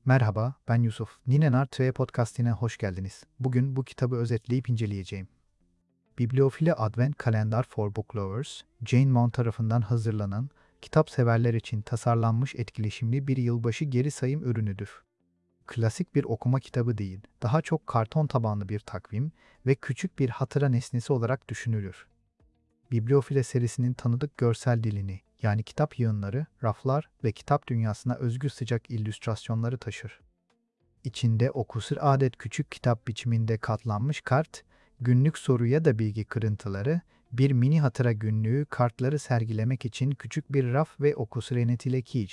Merhaba, ben Yusuf. Ninenar TR Podcast'ine hoş geldiniz. Bugün bu kitabı özetleyip inceleyeceğim. Bibliofile Advent Calendar for Book Lovers, Jane Mount tarafından hazırlanan, kitap severler için tasarlanmış etkileşimli bir yılbaşı geri sayım ürünüdür. Klasik bir okuma kitabı değil, daha çok karton tabanlı bir takvim ve küçük bir hatıra nesnesi olarak düşünülür. Bibliofile serisinin tanıdık görsel dilini, yani kitap yığınları, raflar ve kitap dünyasına özgü sıcak illüstrasyonları taşır. İçinde okusur adet küçük kitap biçiminde katlanmış kart, günlük soru ya da bilgi kırıntıları, bir mini hatıra günlüğü kartları sergilemek için küçük bir raf ve okusur enetilekic.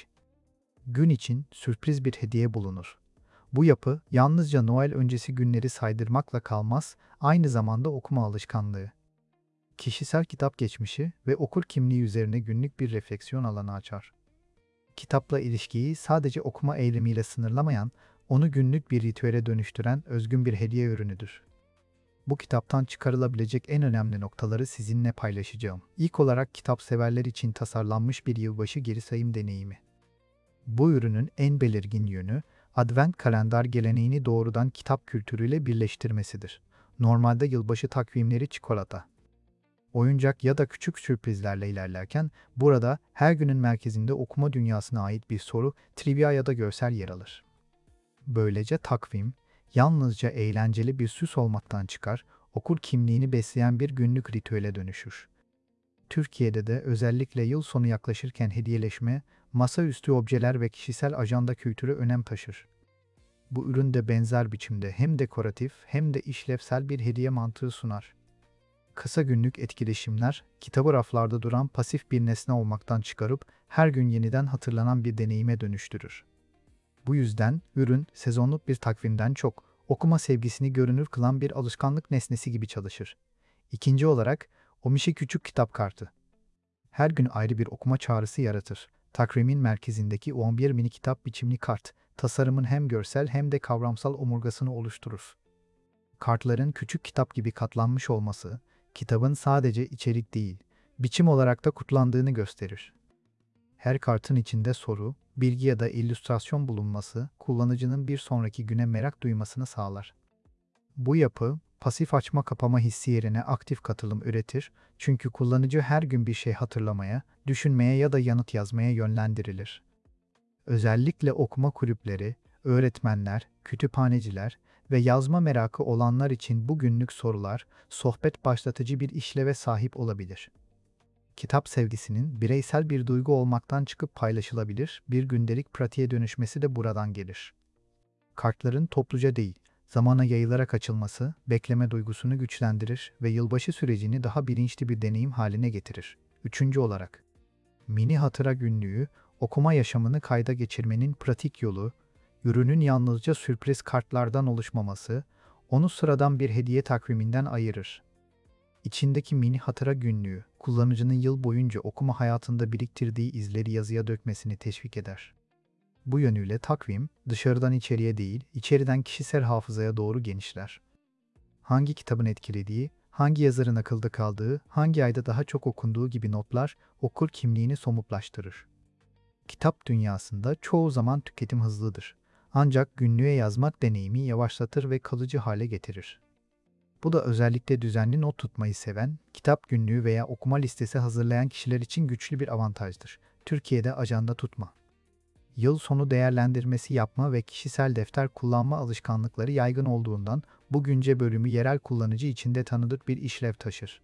Gün için sürpriz bir hediye bulunur. Bu yapı yalnızca Noel öncesi günleri saydırmakla kalmaz, aynı zamanda okuma alışkanlığı, kişisel kitap geçmişi ve okur kimliği üzerine günlük bir refleksiyon alanı açar. Kitapla ilişkiyi sadece okuma eylemiyle sınırlamayan, onu günlük bir ritüele dönüştüren özgün bir hediye ürünüdür. Bu kitaptan çıkarılabilecek en önemli noktaları sizinle paylaşacağım. İlk olarak kitap severler için tasarlanmış bir yılbaşı geri sayım deneyimi. Bu ürünün en belirgin yönü, Advent kalender geleneğini doğrudan kitap kültürüyle birleştirmesidir. Normalde yılbaşı takvimleri çikolata, oyuncak ya da küçük sürprizlerle ilerlerken, burada her günün merkezinde okuma dünyasına ait bir soru, trivia ya da görsel yer alır. Böylece takvim, yalnızca eğlenceli bir süs olmaktan çıkar, okur kimliğini besleyen bir günlük ritüele dönüşür. Türkiye'de de özellikle yıl sonu yaklaşırken hediyeleşme, masaüstü objeler ve kişisel ajanda kültürü önem taşır. Bu ürün de benzer biçimde hem dekoratif hem de işlevsel bir hediye mantığı sunar. Kısa günlük etkileşimler, kitabı raflarda duran pasif bir nesne olmaktan çıkarıp her gün yeniden hatırlanan bir deneyime dönüştürür. Bu yüzden ürün, sezonluk bir takvimden çok, okuma sevgisini görünür kılan bir alışkanlık nesnesi gibi çalışır. İkinci olarak, Omişi küçük kitap kartı. Her gün ayrı bir okuma çağrısı yaratır. Takvimin merkezindeki 11 mini kitap biçimli kart, tasarımın hem görsel hem de kavramsal omurgasını oluşturur. Kartların küçük kitap gibi katlanmış olması, kitabın sadece içerik değil, biçim olarak da kutlandığını gösterir. Her kartın içinde soru, bilgi ya da illüstrasyon bulunması, kullanıcının bir sonraki güne merak duymasını sağlar. Bu yapı, pasif açma kapama hissi yerine aktif katılım üretir, çünkü kullanıcı her gün bir şey hatırlamaya, düşünmeye ya da yanıt yazmaya yönlendirilir. Özellikle okuma kulüpleri, öğretmenler, kütüphaneciler ve yazma merakı olanlar için bu günlük sorular, sohbet başlatıcı bir işleve sahip olabilir. Kitap sevgisinin bireysel bir duygu olmaktan çıkıp paylaşılabilir bir gündelik pratiğe dönüşmesi de buradan gelir. Kartların topluca değil, zamana yayılarak açılması, bekleme duygusunu güçlendirir ve yılbaşı sürecini daha bilinçli bir deneyim haline getirir. Üçüncü olarak, mini hatıra günlüğü, okuma yaşamını kayda geçirmenin pratik yolu, ürünün yalnızca sürpriz kartlardan oluşmaması, onu sıradan bir hediye takviminden ayırır. İçindeki mini hatıra günlüğü, kullanıcının yıl boyunca okuma hayatında biriktirdiği izleri yazıya dökmesini teşvik eder. Bu yönüyle takvim, dışarıdan içeriye değil, içeriden kişisel hafızaya doğru genişler. Hangi kitabın etkilediği, hangi yazarın akılda kaldığı, hangi ayda daha çok okunduğu gibi notlar okur kimliğini somutlaştırır. Kitap dünyasında çoğu zaman tüketim hızlıdır. Ancak günlüğe yazmak deneyimi yavaşlatır ve kalıcı hale getirir. Bu da özellikle düzenli not tutmayı seven, kitap günlüğü veya okuma listesi hazırlayan kişiler için güçlü bir avantajdır. Türkiye'de ajanda tutma, yıl sonu değerlendirmesi yapma ve kişisel defter kullanma alışkanlıkları yaygın olduğundan bu günce bölümü yerel kullanıcı için de tanıdık bir işlev taşır.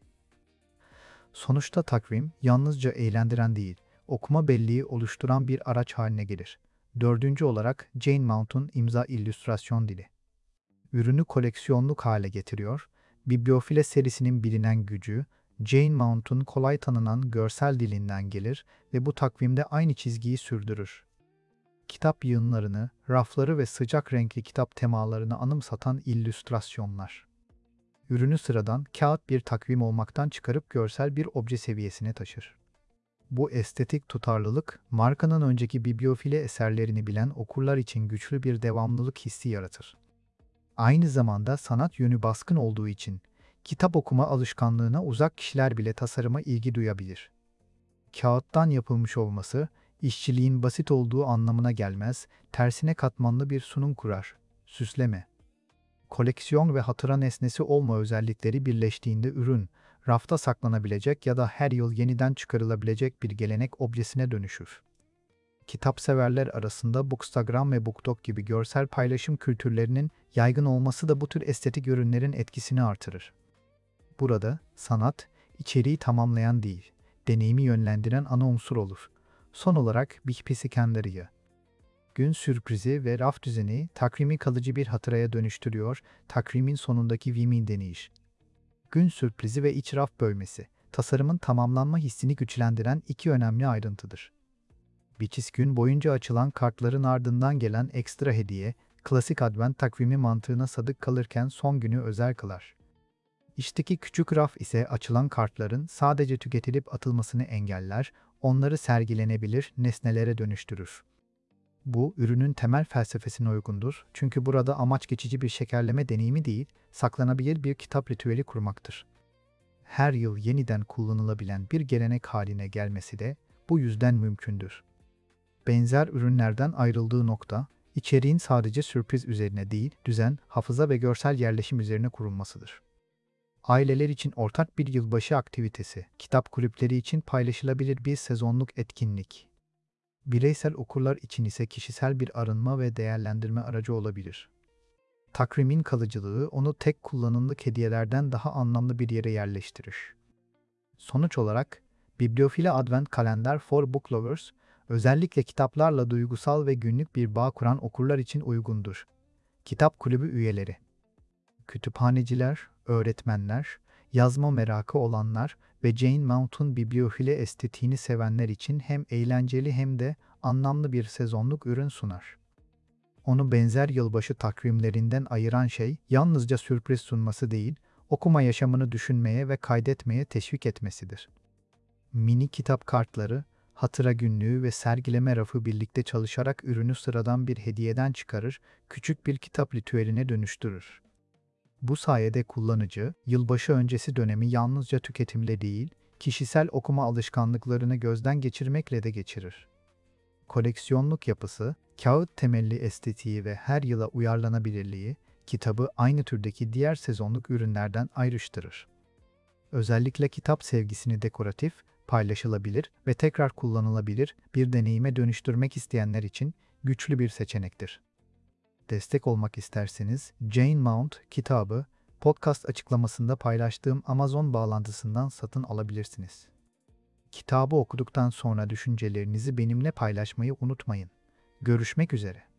Sonuçta takvim yalnızca eğlendiren değil, okuma belleği oluşturan bir araç haline gelir. Dördüncü olarak Jane Mount'un imza illüstrasyon dili. Ürünü koleksiyonluk hale getiriyor, Bibliofile serisinin bilinen gücü, Jane Mount'un kolay tanınan görsel dilinden gelir ve bu takvimde aynı çizgiyi sürdürür. Kitap yığınlarını, rafları ve sıcak renkli kitap temalarını anımsatan illüstrasyonlar. Ürünü sıradan kağıt bir takvim olmaktan çıkarıp görsel bir obje seviyesine taşır. Bu estetik tutarlılık, markanın önceki bibliofile eserlerini bilen okurlar için güçlü bir devamlılık hissi yaratır. Aynı zamanda sanat yönü baskın olduğu için, kitap okuma alışkanlığına uzak kişiler bile tasarıma ilgi duyabilir. Kağıttan yapılmış olması, İşçiliğin basit olduğu anlamına gelmez, tersine katmanlı bir sunum kurar. Süsleme. Koleksiyon ve hatıra nesnesi olma özellikleri birleştiğinde ürün, rafta saklanabilecek ya da her yıl yeniden çıkarılabilecek bir gelenek objesine dönüşür. Kitapseverler arasında Bookstagram ve BookTok gibi görsel paylaşım kültürlerinin yaygın olması da bu tür estetik ürünlerin etkisini artırır. Burada sanat, içeriği tamamlayan değil, deneyimi yönlendiren ana unsur olur. Son olarak Big Piscandria. Gün sürprizi ve raf düzeni takvimi kalıcı bir hatıraya dönüştürüyor, takvimin sonundaki Vimin deneyiş. Gün sürprizi ve iç raf bölmesi, tasarımın tamamlanma hissini güçlendiren iki önemli ayrıntıdır. Biçis gün boyunca açılan kartların ardından gelen ekstra hediye, klasik advent takvimi mantığına sadık kalırken son günü özel kılar. İçteki küçük raf ise açılan kartların sadece tüketilip atılmasını engeller, onları sergilenebilir nesnelere dönüştürür. Bu, ürünün temel felsefesine uygundur çünkü burada amaç geçici bir şekerleme deneyimi değil, saklanabilir bir kitap ritüeli kurmaktır. Her yıl yeniden kullanılabilen bir gelenek haline gelmesi de bu yüzden mümkündür. Benzer ürünlerden ayrıldığı nokta, içeriğin sadece sürpriz üzerine değil, düzen, hafıza ve görsel yerleşim üzerine kurulmasıdır. Aileler için ortak bir yılbaşı aktivitesi, kitap kulüpleri için paylaşılabilir bir sezonluk etkinlik. Bireysel okurlar için ise kişisel bir arınma ve değerlendirme aracı olabilir. Takvimin kalıcılığı onu tek kullanımlık hediyelerden daha anlamlı bir yere yerleştirir. Sonuç olarak, Bibliofile Advent Kalender for Book Lovers, özellikle kitaplarla duygusal ve günlük bir bağ kuran okurlar için uygundur. Kitap kulübü üyeleri, kütüphaneciler, öğretmenler, yazma merakı olanlar ve Jane Mount'un bibliofile estetiğini sevenler için hem eğlenceli hem de anlamlı bir sezonluk ürün sunar. Onu benzer yılbaşı takvimlerinden ayıran şey yalnızca sürpriz sunması değil, okuma yaşamını düşünmeye ve kaydetmeye teşvik etmesidir. Mini kitap kartları, hatıra günlüğü ve sergileme rafı birlikte çalışarak ürünü sıradan bir hediyeden çıkarır, küçük bir kitap ritüeline dönüştürür. Bu sayede kullanıcı, yılbaşı öncesi dönemi yalnızca tüketimle değil, kişisel okuma alışkanlıklarını gözden geçirmekle de geçirir. Koleksiyonluk yapısı, kağıt temelli estetiği ve her yıla uyarlanabilirliği, kitabı aynı türdeki diğer sezonluk ürünlerden ayrıştırır. Özellikle kitap sevgisini dekoratif, paylaşılabilir ve tekrar kullanılabilir bir deneyime dönüştürmek isteyenler için güçlü bir seçenektir. Destek olmak isterseniz Jane Mount kitabı podcast açıklamasında paylaştığım Amazon bağlantısından satın alabilirsiniz. Kitabı okuduktan sonra düşüncelerinizi benimle paylaşmayı unutmayın. Görüşmek üzere.